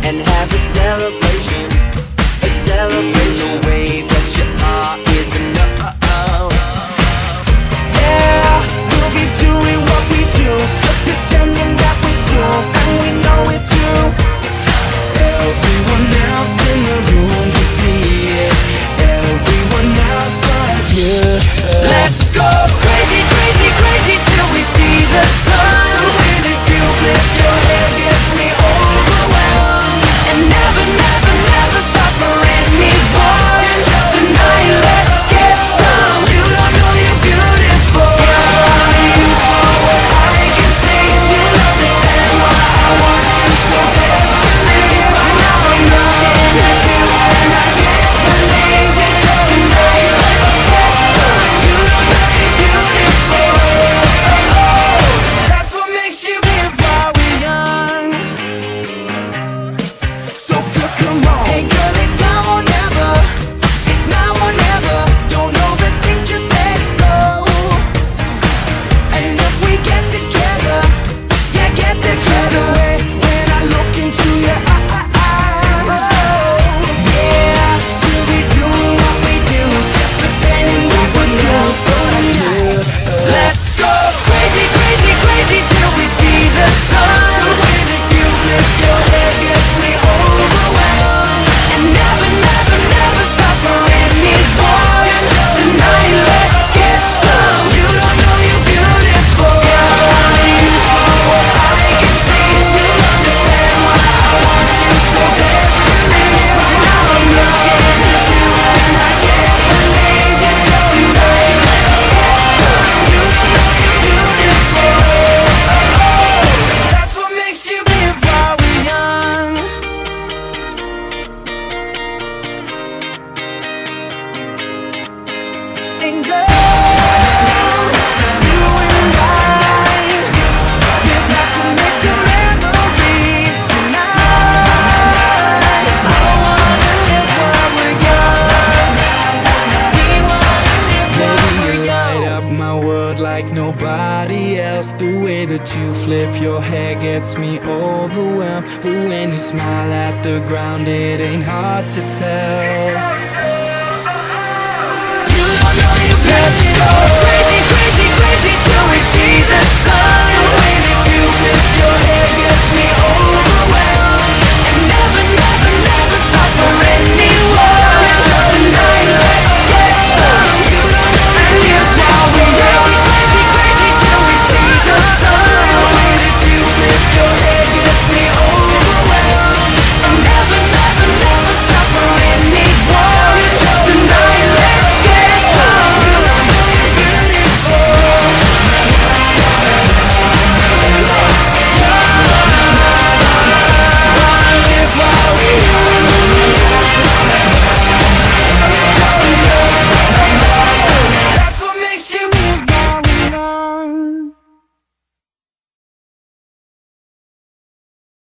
and have a celebration. A celebration. The way that you are is enough. Yeah, we'll be doing what we do, just pretending that we're cool, and we know it too. Everyone else in the room can see it, everyone else but you. Let's go crazy, crazy, crazy till we see the sun. The way that you flip your hair gets me overwhelmed, and never, never, never stop for anyone. Tonight let's get some. You don't know you're beautiful. You saw what I can see. You'll understand why I want you so desperately. Right now I'm looking at you and I can't believe it. Tonight let's get some. You don't know you're beautiful. That's what makes you live while we're young. So good, come on. Hey girl, it's now or never. It's now or never. Don't overthink, just let it go. And if we get together, yeah, get together. When I look into your eyes, yeah, we'll be doing what we do, just pretending we would know. So good. Let's go crazy, crazy, crazy till we see the sun. The way that you flip your hair gets me overwhelmed, and never, never, never stop for anyone. Tonight let's get some. You don't know you're beautiful. You saw what I can see. You'll understand why I want you so desperately. Right now I'm looking at you and I can't believe it. Tonight let's get some. You don't know you're beautiful. That's what makes you live while we're young. And girl, you and I, we're about to make some memories tonight. I wanna live while we're young. We wanna live while we're young. Light up my world like nobody else. The way that you flip your hair gets me overwhelmed. But when you smile at the ground, it ain't hard to tell. You don't know you. Let's go.